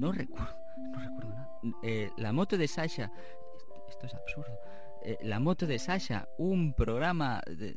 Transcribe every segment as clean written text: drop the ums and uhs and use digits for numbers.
no recuerdo nada. La moto de Sasha, esto es absurdo. La moto de Sasha, un programa de...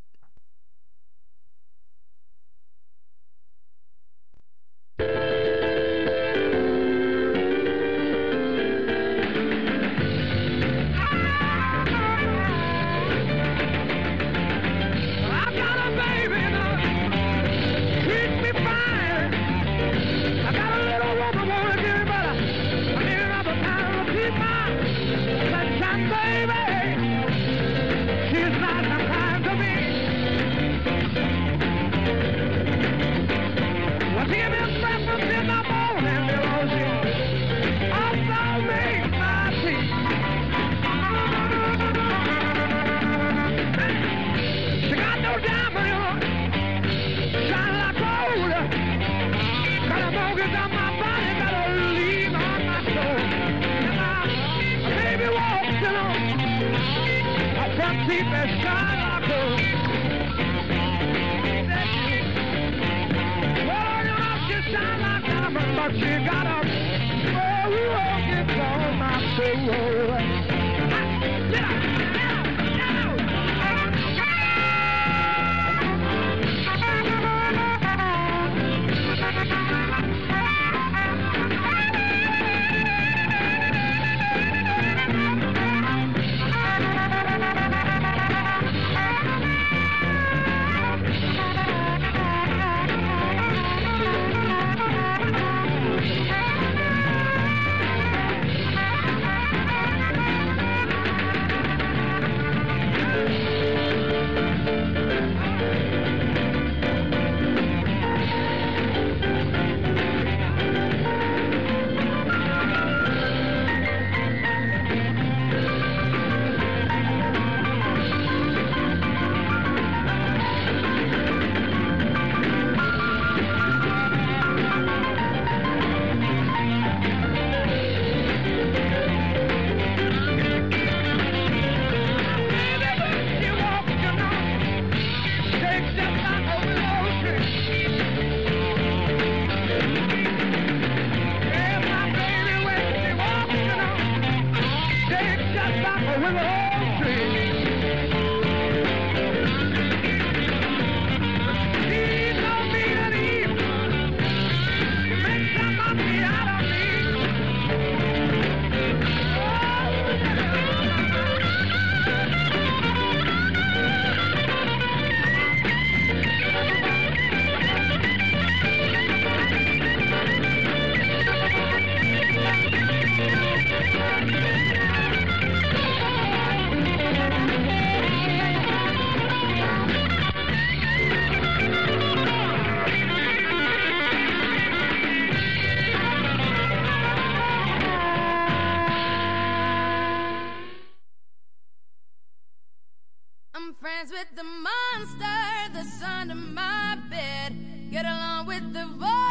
Friends with the monster that's under my bed. Get along with the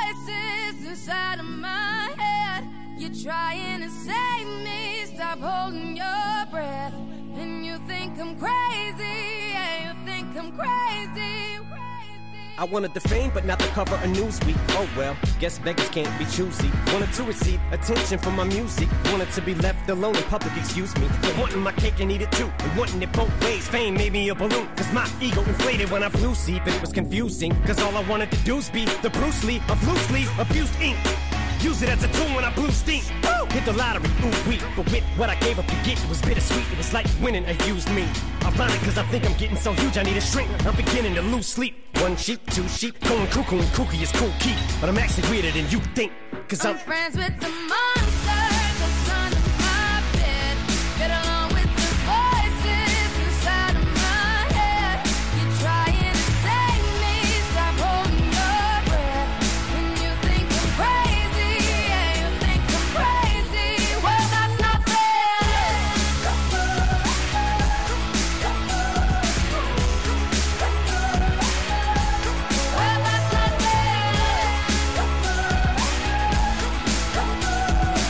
voices inside of my head. You're trying to save me, stop holding your breath. And you think I'm crazy, yeah, you think I'm crazy. I wanted the fame, but not the cover of Newsweek. Oh well, guess beggars can't be choosy. Wanted to receive attention from my music. Wanted to be left alone in public, excuse me. But wanting my cake and eat it too. And wanting it both ways. Fame made me a balloon. Cause my ego inflated when I flew see. But it was confusing. Cause all I wanted to do was be the Bruce Lee of loosely abused ink. Use it as a tool when I blew steam. Woo! Hit the lottery, ooh wee. But with what I gave up to get, it was bittersweet. It was like winning a used me. Ironic cause I think I'm getting so huge I need a shrink. I'm beginning to lose sleep. One sheep, two sheep, going cuckoo and kooky is cool key. But I'm actually weirder than you think. Cause I'm friends with the monster that's under my bed. Get along with the voices inside of my head. You're trying to save me, stop holding your breath. And you think I'm crazy, yeah, you think I'm crazy. Well, that's not fair. Well, that's not fair.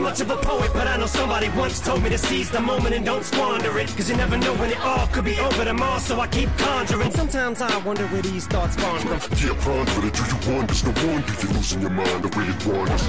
much of a poet, but I know somebody once told me to seize the moment and don't squander it. Cause you never know when it all could be over tomorrow, so I keep conjuring. Sometimes I wonder where these thoughts spawn from. Yeah, ponder it. Do you wonder? No wonder you're losing your mind the way it wanders.